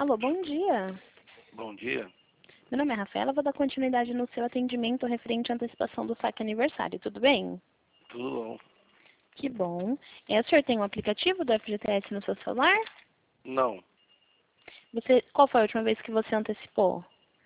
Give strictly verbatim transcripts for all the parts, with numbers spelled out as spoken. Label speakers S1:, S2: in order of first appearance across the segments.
S1: Alô, bom dia.
S2: Bom dia.
S1: Meu nome é Rafaela, vou dar continuidade no seu atendimento referente à antecipação do saque aniversário, tudo bem?
S2: Tudo bom?
S1: Que bom. É, o senhor tem um aplicativo do F G T S no seu celular?
S2: Não.
S1: Você, qual foi a última vez que você antecipou?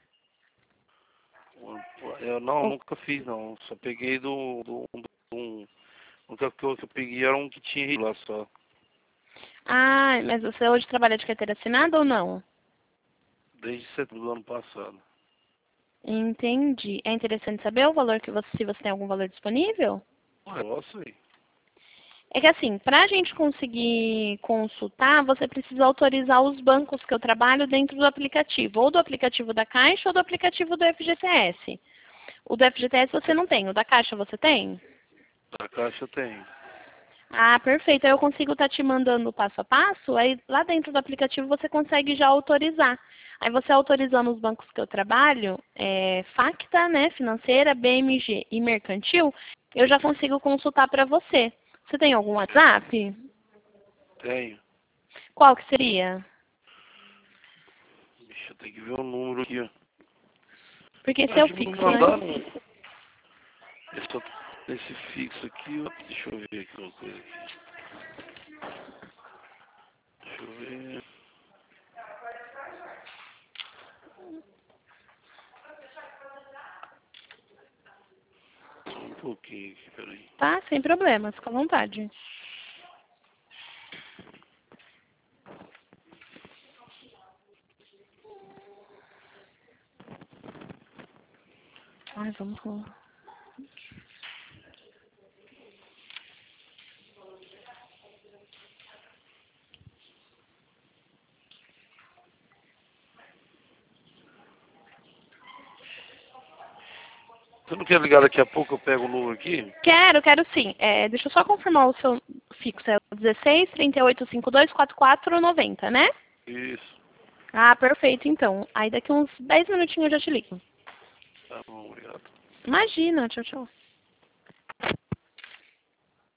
S2: Eu não,
S1: Oh.
S2: nunca fiz não. Só peguei do, do, do um. A única coisa que eu peguei era um que tinha lá só.
S1: Ah, mas você hoje trabalha de carteira assinada ou não?
S2: Desde setembro do ano passado.
S1: Entendi. É interessante saber o valor que você, se você tem algum valor disponível?
S2: Ué, posso ir.
S1: É que assim, para a gente conseguir consultar, você precisa autorizar os bancos que eu trabalho dentro do aplicativo, ou do aplicativo da Caixa ou do aplicativo do F G T S. O do F G T S você não tem, o da Caixa você tem?
S2: Da caixa tem.
S1: Ah, perfeito. Aí eu consigo estar te mandando o passo a passo, aí lá dentro do aplicativo você consegue já autorizar. Aí você autorizando os bancos que eu trabalho, é, Facta, né, financeira, B M G e mercantil, eu já consigo consultar para você. Você tem algum WhatsApp?
S2: Tenho.
S1: Qual que seria?
S2: Deixa eu ter que ver o número aqui, ó.
S1: Porque esse é o
S2: Acho que me
S1: fixo, né?
S2: mandaram um. Esse, outro- esse fixo aqui, ó. Deixa eu ver aqui uma coisa aqui. Deixa eu ver. Só um pouquinho aqui, peraí.
S1: Tá, sem problema, fica à vontade. Ai, vamos lá.
S2: Você não quer ligar daqui a pouco? Eu pego o número aqui?
S1: Quero, quero sim. É, deixa eu só confirmar o seu fixo. É o dezesseis, trinta e oito, cinquenta e dois, quarenta e quatro, noventa, né?
S2: Isso.
S1: Ah, perfeito, então. Aí daqui uns dez minutinhos eu já te ligo.
S2: Tá bom, obrigado.
S1: Imagina, tchau, tchau.